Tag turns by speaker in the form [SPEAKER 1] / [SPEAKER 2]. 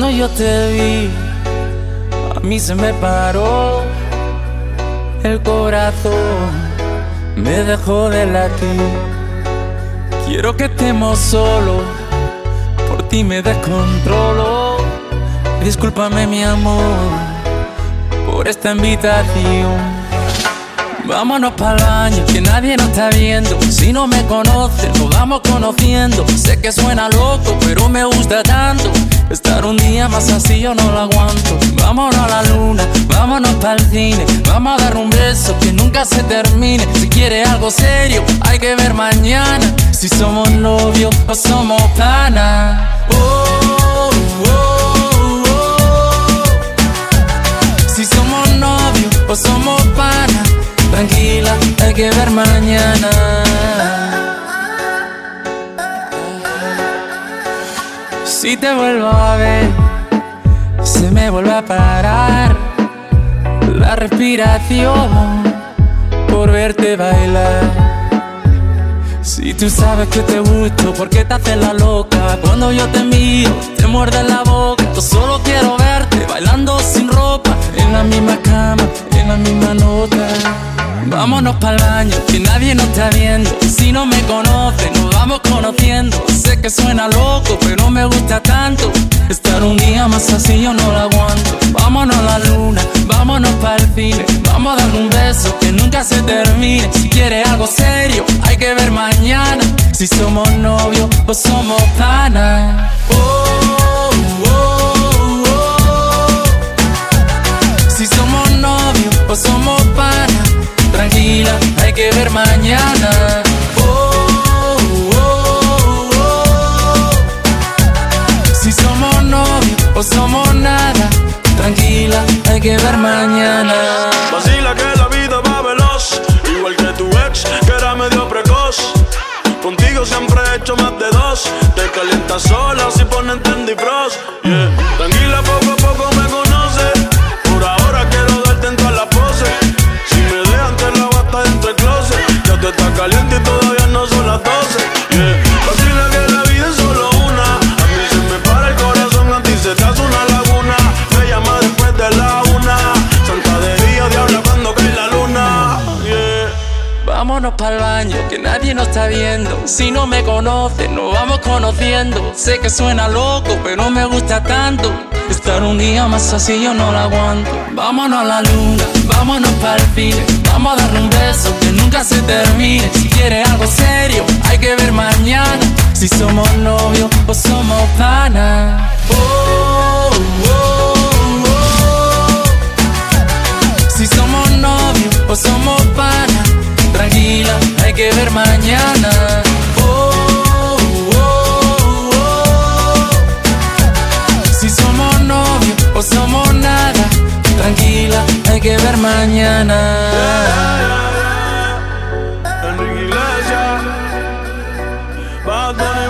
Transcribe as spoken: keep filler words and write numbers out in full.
[SPEAKER 1] Cuando yo te vi, a mí se me paró el corazón, me dejó de latir. Quiero que estemos solos, por ti me descontrolo. Discúlpame mi amor por esta invitación. Vámonos pa'l baño, que nadie nos está viendo. Si no me conoces, nos vamos conociendo. Sé que suena loco, pero me gusta tanto. Estar un día más así yo no lo aguanto. Vámonos a la luna, vámonos pa'l cine. Vamos a dar un beso que nunca se termine. Si quieres algo serio, hay que ver mañana. Si somos novios o somos panas. Oh, oh, oh, oh. Si somos novios o somos panas. Tranquila, hay que ver mañana. Si te vuelvo a ver, se me vuelve a parar la respiración por verte bailar. Si tú sabes que te gusto, ¿por qué te haces la loca? Cuando yo te miro, te muerde la boca. Yo solo quiero verte bailando sin ropa, en la misma cama, en la misma nota. Vámonos pa'l baño, que nadie nos está viendo. Si no me conoces, nos vamos conociendo. Sé que suena loco, pero me gusta tanto. Estar un día más así yo no lo aguanto. Vámonos a la luna, vámonos pa'l cine. Vamos a darle un beso que nunca se termine. Si quieres algo serio, hay que ver mañana. Si somos novios o somos panas. Oh, oh, oh, oh. Si somos novios o somos panas. Tranquila, hay que ver mañana. Oh, oh, oh, oh. Si somos novios o somos nada. Tranquila, hay que ver mañana.
[SPEAKER 2] Vacila que la vida va veloz, igual que tu ex, que era medio precoz. Contigo siempre he hecho más de dos. Te calientas sola si ponen Trendy Frost, yeah. Tranquila, poco a poco me conoces. Por ahora quiero darte en todas las poses. Si me dejan te la bata dentro del closet. Ya te está caliente y todavía no son las doce, yeah. Vacila que la vida es solo una. A mí se me para el corazón, a ti se te hace una laguna. Me llama después de la una. Santa de día, diabla cuando cae la luna, yeah.
[SPEAKER 1] Vámonos pa'l baño, que nadie nos está viendo. Si no me conoces, nos vamos conociendo. Sé que suena loco, pero me gusta tanto. Estar un día más así yo no lo aguanto. Vámonos a la luna, vámonos pa'l cine. Vamos a darle un beso que nunca se termine. Si quieres algo serio, hay que ver mañana. Si somos novios o somos panas. Oh, oh, oh. Si somos novios o somos panas. Tranquila, hay que ver mañana. Oh, oh, oh. Si somos novios o somos nada. Tranquila, hay que ver mañana.
[SPEAKER 2] Yeah, yeah, yeah. Enrique Iglesias, Bad Bunny.